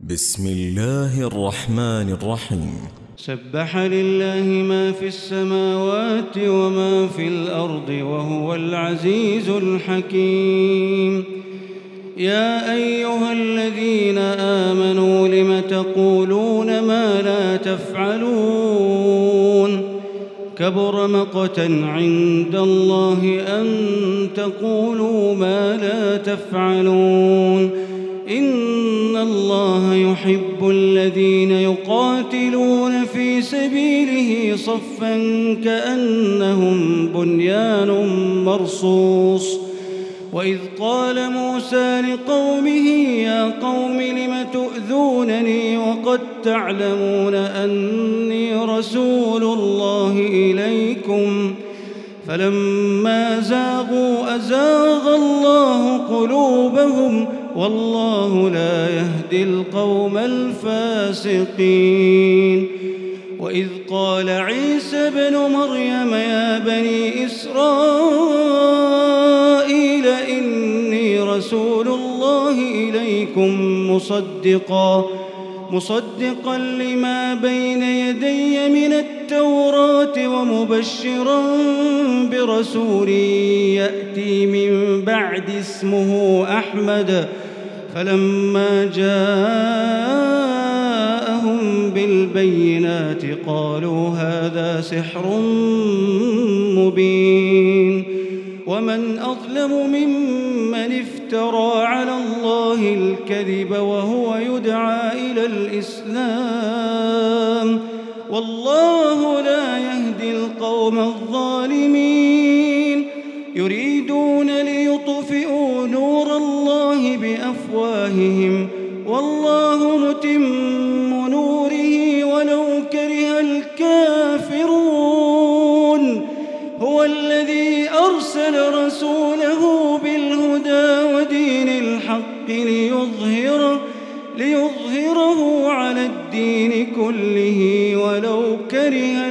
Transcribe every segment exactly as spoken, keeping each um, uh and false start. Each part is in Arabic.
بسم الله الرحمن الرحيم. سبح لله ما في السماوات وما في الأرض وهو العزيز الحكيم. يا أيها الذين آمنوا لم تقولون ما لا تفعلون كبر مقتا عند الله أن تقولوا ما لا تفعلون. إن الله يحب الذين يقاتلون في سبيله صفا كأنهم بنيان مرصوص. وإذ قال موسى لقومه يا قوم لم تؤذونني وقد تعلمون أني رسول الله إليكم فلما زاغوا أزاغ الله قلوبهم والله لا يهدي القوم الفاسقين. وإذ قال عيسى ابن مريم يا بني إسرائيل إني رسول الله إليكم مصدقا مصدقا لما بين يدي من التوراة ومبشرا برسول يأتي من بعد اسمه أحمد. فلما جاءهم بالبينات قالوا هذا سحر مبين. ومن أظلم ممن افترى على الله الكذب وهو يدعى إلى الإسلام والله لا يهدي القوم الظالمين. يريدون ليطفئوا نور الله بأفواههم والله متم نوره ولو كره الكافرون. هو الذي أرسل رسوله بالهدى ودين الحق ليظهره, ليظهره على الدين كله ولو كره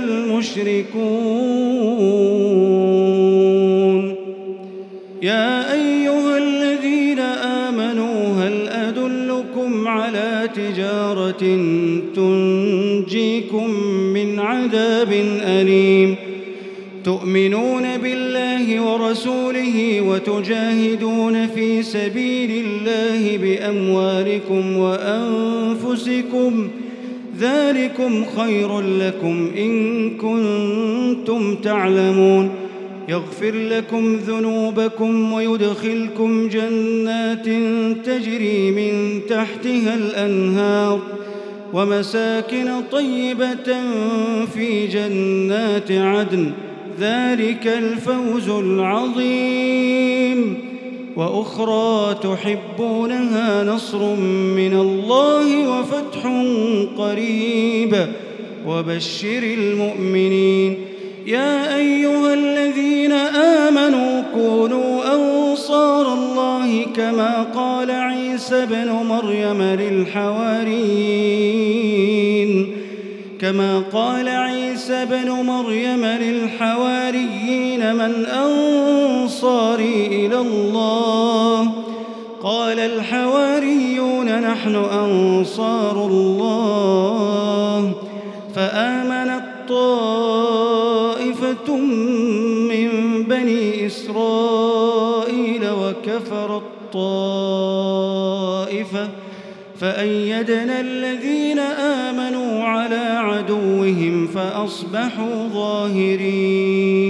المشركون. يا أيها الذين آمنوا هل أدلكم على تجارة تنجيكم من عذاب أليم تؤمنون بالله ورسوله وتجاهدون في سبيل الله بأموالكم وأنفسكم ذلكم خير لكم إن كنتم تعلمون. يغفر لكم ذنوبكم ويدخلكم جنات تجري من تحتها الأنهار ومساكن طيبة في جنات عدن ذلك الفوز العظيم. وأخرى تحبونها نصر من الله وفتح قريب وبشر المؤمنين. يا أيها الذين آمنوا كونوا أنصار الله كما قال عيسى ابن مريم للحواريين كما قال عيسى ابن مريم للحواريين من أنصاري إلى الله قال الحواريون نحن أنصار الله. فآمنت طائفة من بني إسرائيل وكفرت طائفة فأيدنا الذين آمنوا على عدوهم فأصبحوا ظاهرين.